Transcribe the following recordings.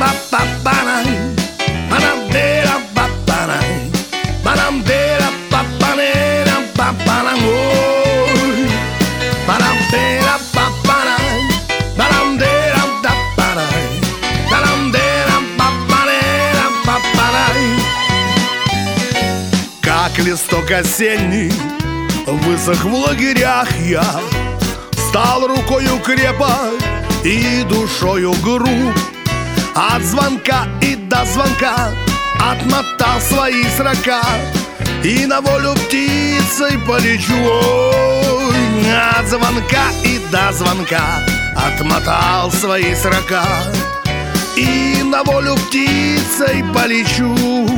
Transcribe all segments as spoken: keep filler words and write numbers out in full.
Как листок осенний высох в лагерях я, стал рукою крепок и душою груб. От звонка и до звонка отмотал свои срока, и на волю птицей полечу. Ой, от звонка и до звонка отмотал свои срока, и на волю птицей полечу.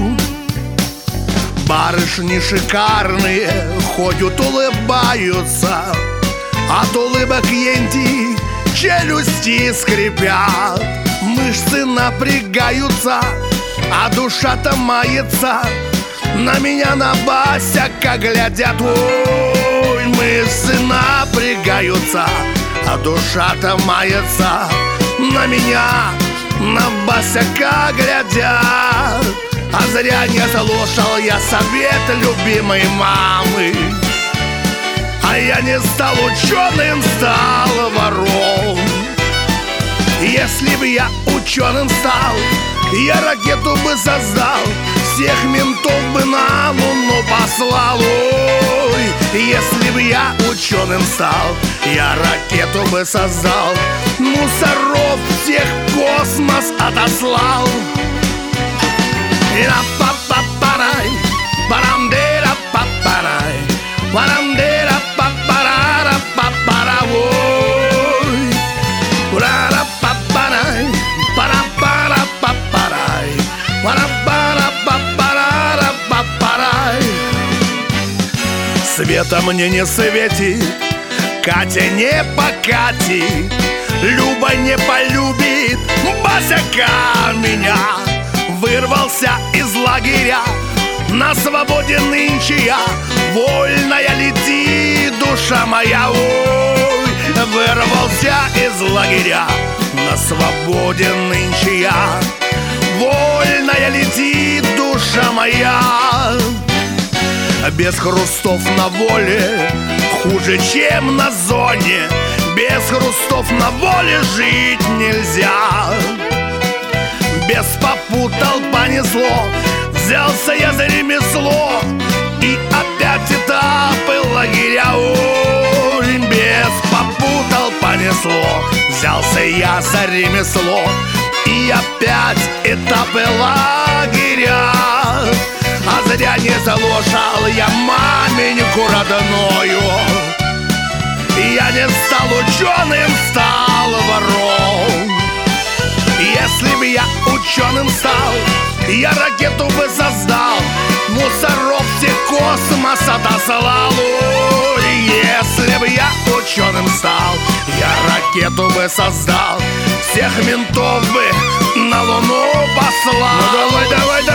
Барышни шикарные ходят, улыбаются, от улыбок енти челюсти скрипят. Мышцы напрягаются, а душа-то мается. На меня, на Басяка глядят. Ой, мышцы напрягаются, а душа-то мается. На меня, на Басяка глядят. А зря не слушал я совет любимой мамы. А я не стал ученым, стал вором. Если бы я ученым стал, я ракету бы создал, всех ментов бы на Луну послал. Ой, если бы я ученым стал, я ракету бы создал, мусоров всех в космос отослал. Ра-па-па-парай, парам-де-ра-па-парай, парам-де-ра-па-пара-ра-па-пара. Ой, ура-ра-па-парай, пара-пара-па-парай, пара-пара-па-пара-ра-па-парай. Света мне не светит, Катя не покатит, Люба не полюбит, Басяка меня. Вырвался из лагеря, на свободе нынче я, вольная летит душа моя. Ой, вырвался из лагеря, на свободе нынче я, вольная летит душа моя. Без хрустов на воле хуже, чем на зоне. Без хрустов на воле жить нельзя. Без попутал понесло, взялся я за ремесло, и опять этапы лагеря. Ой, без попутал понесло, взялся я за ремесло, и опять этапы лагеря. А зря не слушал я маменьку родную. Я не стал ученым, стал вором. Если бы я ученым стал, я ракету бы создал, мусоров всех космос отослал. Ой, если бы я ученым стал, я ракету бы создал, всех ментов бы на Луну послал. Ну давай, давай, давай.